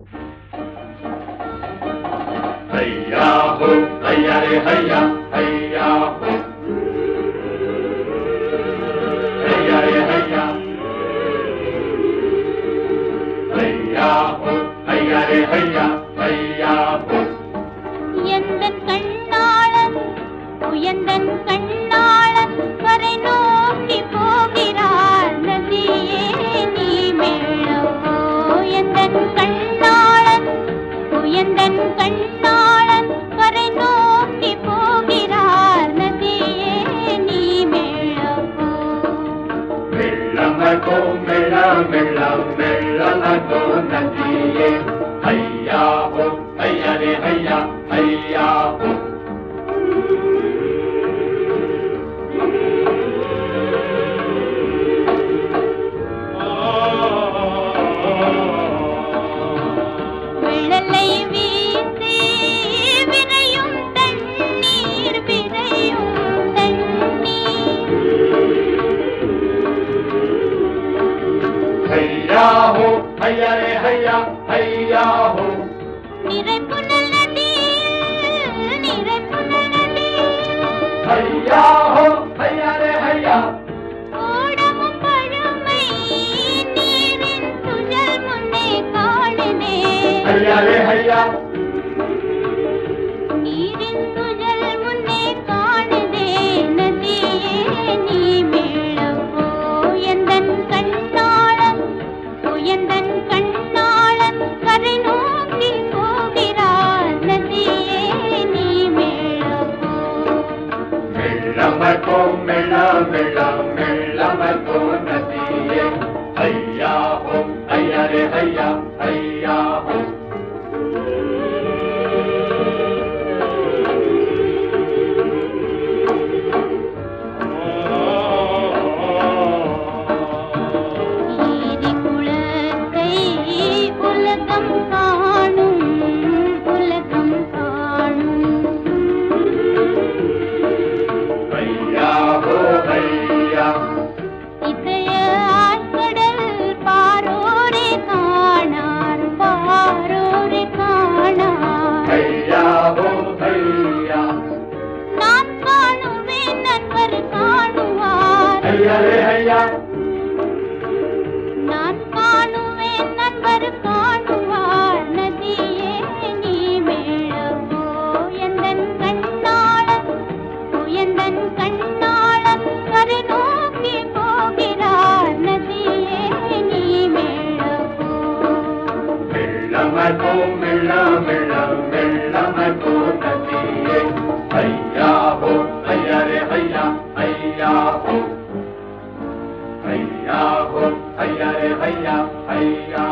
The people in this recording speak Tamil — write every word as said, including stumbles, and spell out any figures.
हैया हो हैया रे हैया हैया हो हैया रे हैया हैया हो हैया रे हैया हैया हो எந்தன் கண்ணாளன் உயர்ந்தன் கண்ணாளன் கரை நோக்கி போகிறார் நதியே நீ மேளவோ எந்தன் கண்ணாளன் உயர்ந்தன் கண்ணாளன் கரை நோக்கி போகிறார் நதியே நீ மேளவோ மெல்லமகோ மெல்ல மெல்ல மெல்லமகோ நதியே हैया हो हैया रे हैया हैया हो வெள்ளை வீசி விரையும் தண்ணீர் விரையும் தண்ணீர் हैया हो हैया रे हैया हैया हो நிறைப்புனல் நதியில் நிறைப்புனல் நதியில் हैया हो हैया रे हैया ஓடமும் பழமை நீரின் சுழல் முன்னே காணுதே हैया रे हैया நீரின் சுழல் முன்னே காணுதே நதியே நீ மேளவோ எந்தன் கண்ணாளன் உயர்ந்தன் கண்ணாளன் கரை நோக்கி போகிறார் நதியே நீ மேளவோ மெல்லமகோ மெல்ல மெல்ல மெல்லமகோ நதியே हैया हो हैया रे हैया हैया हो ஏரி குளத்தை உலகம் காணும் உலகம் காணும் हैया हो हैया இதய ஆழ்கடல் பாரோரே காணார் பாரோரே காணார் हैया हो हैया நான் காணுவேன் நண்பர் காணுவார் हैया रे हैया நான் காணுவேன் நண்பர் காணுவார் நதியே நீ மேளவோ எந்தன் கண்ணாளன் உயர்ந்தன் கண்ணாளன் கரை நோக்கி போகிறார் நதியே நீ மேளவோ மெல்லமகோ மெல்ல மெல்ல மெல்லமகோ நதியே हैया हो हैया रे हैया हैया हो हैया हो हैया रे हैया हैया